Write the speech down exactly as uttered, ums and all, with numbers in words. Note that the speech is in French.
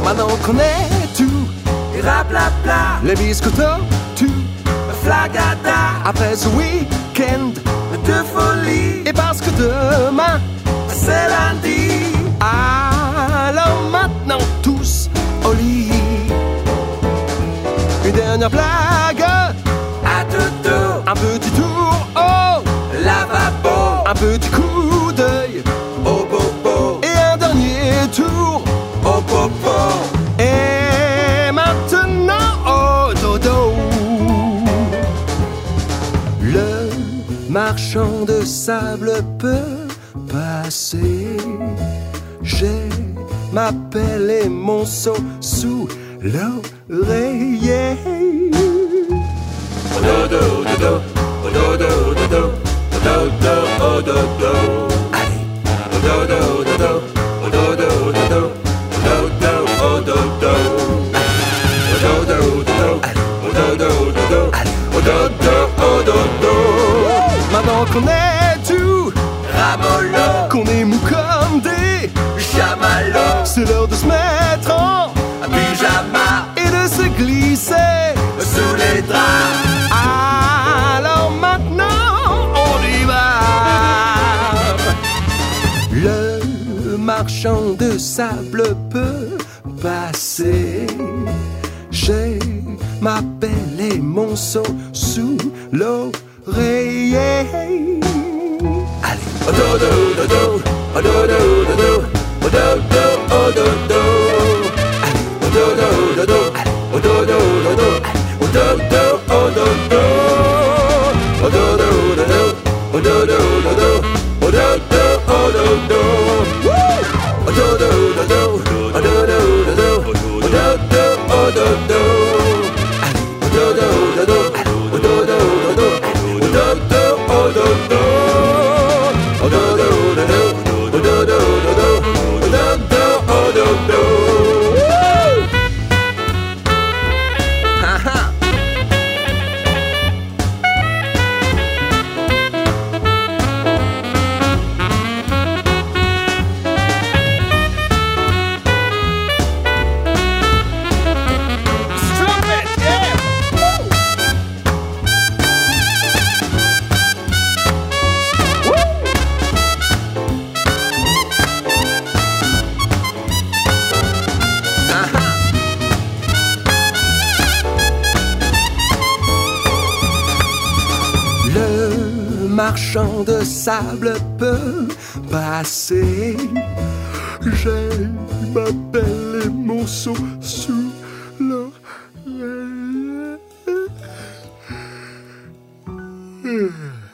Maintenant qu'on est tout, et raplapla, les biscottos, tout, flagada, après ce week-end de folie, et parce que demain c'est lundi. Alors maintenant tous au lit. Une dernière blague, À dodo, un petit tour au lavabo, un petit coup d'œil au bobo, et un dernier tour. au popo. Et maintenant au dodo. Le marchand de sable peut passer. J'ai ma pelle et mon seau sous l'oreiller. Au dodo, dodo, au dodo, dodo, au dodo, au dodo. Allez, Au dodo, dodo, au dodo, dodo, au dodo, au dodo. Au dodo, dodo, au dodo, dodo, au dodo, au dodo. maintenant qu'on est tout, Ramolo, qu'on est mou comme des, chamallow, c'est l'heure de se mettre en pyjama, et de se glisser. sous les draps. Alors maintenant on y va. Le marchand de sable peut passer. J'ai ma pelle et mon seau sous l'oreiller. Allez, Au dodo, dodo, au dodo, dodo, au dodo, au dodo. Au dodo, dodo, au dodo, dodo, au dodo, au dodo. Au dodo, dodo, au dodo, dodo, au dodo, au dodo. Au dodo, dodo, au dodo, dodo, au dodo, au dodo. Au dodo, dodo, au dodo, dodo, au dodo, au dodo. Au dodo, dodo, au dodo, dodo, au dodo, au dodo. ha ha. Stop it, yeah. Woo. Woo. Aha. Le marchand de sable peut passer. J'ai ma pelle et mon seau sous l'oreille.